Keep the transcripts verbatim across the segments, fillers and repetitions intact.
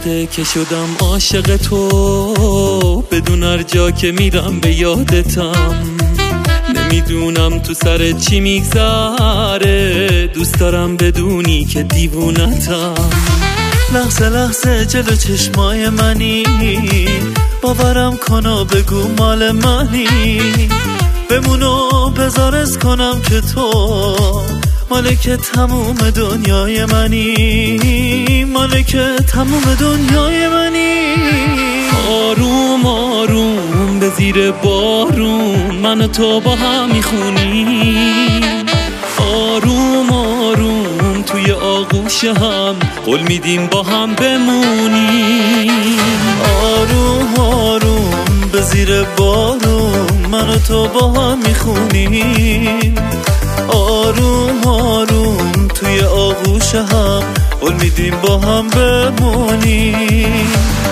وقته که شدم عاشق تو، بدون هر جا که میرم به یادتم. نمیدونم تو سر چی میگذره، دوست دارم بدونی که دیوونتم. لحظه لحظه جلو چشمای منی، باورم کن و بگو مال منی. بمونو بذارز کنم که تو مالک تموم دنیای منی، مالک تموم دنیای منی. آروم آروم به زیر بارون من و تو با هم میخونیم. آروم آروم توی آغوش هم قول میدیم با هم بمونیم. آروم آروم به زیر بارون من و تو با هم میخونیم. آروم آروم توی آغوش هم قول میدیم با هم بمونیم.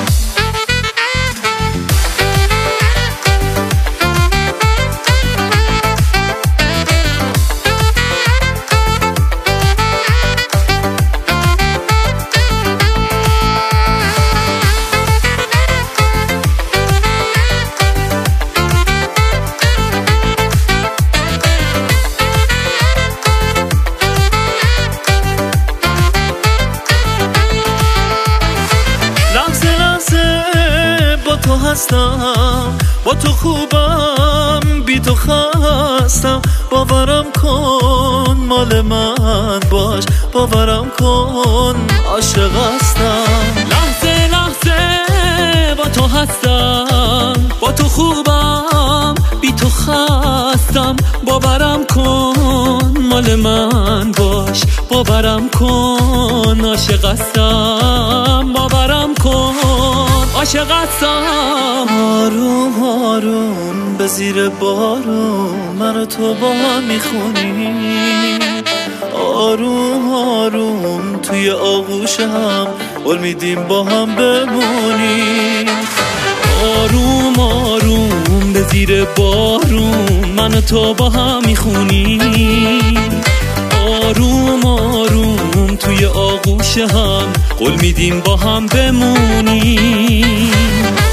هستم با تو خوبم، بی تو خستم. باورم کن مال من باش، باورم کن عاشق هستم. لحظه لحظه با تو هستم، با تو خوبم، بی تو خستم. باورم کن مال من باش، باورم کن عاشق هستم. باورم کن عاشق هستم. آروم آروم به زیر بارون من و تو با هم میخونیم. آروم آروم توی آغوش هم قول میدیم با هم بمونیم. آروم آروم به زیر بارون من و تو با هم میخونیم. آروم آروم توی آغوش هم قول میدیم با هم بمونیم.